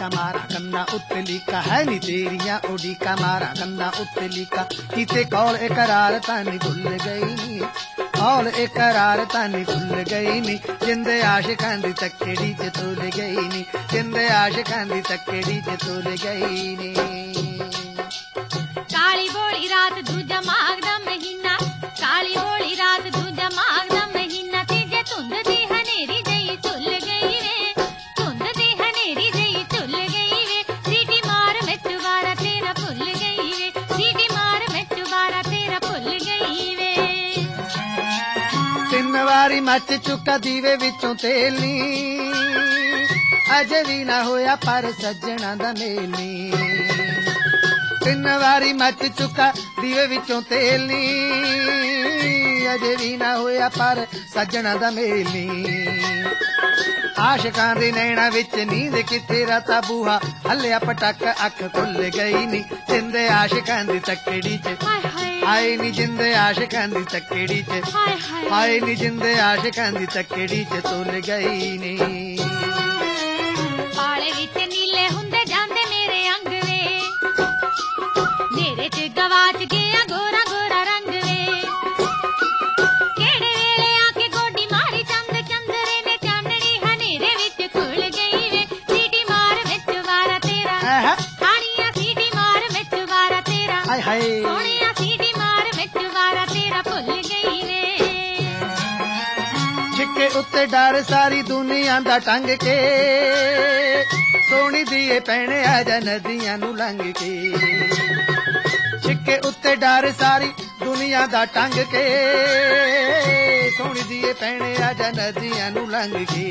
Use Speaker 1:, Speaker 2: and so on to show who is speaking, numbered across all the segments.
Speaker 1: उड़ीका मारा कन्ना उत्ते लीका है नी तेरिया उड़ीका मारा कन्ना उत्ते लीका किते कौल इकरार तानी भुल गई नी कौल इकरार तानी भुल गई नी जिंदे आशिकां दी तकड़ी च तुल गई नी जिंदे आशिकां दी तकड़ी च तुल गई नी
Speaker 2: काली बोली रात दूजा माघ दा महीना काली बोली रात दूजा माघ दा महीना तीजे धुंद दी हनेरी जई झुल गई वे धुंद दी हनेरी जई झुल गई वे सीटी मार मैं चुबारा तेरा भुल गई वे सीटी मार मैं चुबारा तेरा भुल गई वे
Speaker 1: तीन वारी मच चुका दीवे विचों तेल नी अजे भी ना होया पर सज्जणा दा मेल नी तीन वारी मच चुका दीवे विचों तेल नी अजे भी ना होया पर सज्जणा दा मेल नी आशिकां दे नैणा विच नींद किथे राता बूहा हलिया पटक अख खुल गई नी जिंदे आशिकां दी तकड़ी च हाय नी जिंदे आशिकां दी तकड़ी च हाय नी जिंदे आशिकां दी तकड़ी च तुल गई नी
Speaker 2: पाले विच नीले हुंदे जांदे मेरे अंग वे नेरे च गवाच गया गोरा गोरा रंग वे केड़े वेले आके गोडी मारी चंद चंदरे ने चांदनी हनेरे विच खुल गई वे सीटी मार विच वारा तेरा खानिया सीटी मार विच वारा तेरा
Speaker 1: हाय हाय
Speaker 2: सोनिया सीटी मार विच वारा तेरा भुल गई वे
Speaker 1: छिके उत्ते डर सारी दुनिया दा टंग के सोनी दिए पैणे आजा नदियां नू लंघ के छिके उत्ते डर सारी दुनिया दा टंग के सोनी दिए पैणे आजा नदियां नू लंघ के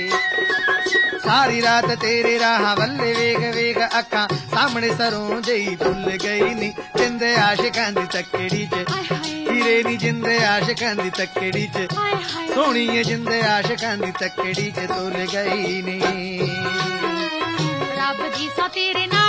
Speaker 1: सारी रात तेरे राह वल्ले वेग वेग अखां सामने सरों जई भुल गई नी जिंदे आशिकां दी तकड़ी च हीरे नी जिंदे आशिकां दी तकड़ी च सोहणीए जिंदे आशिकां दी तकड़ी च तुल गई नी
Speaker 2: रब जी सा तेरे नाल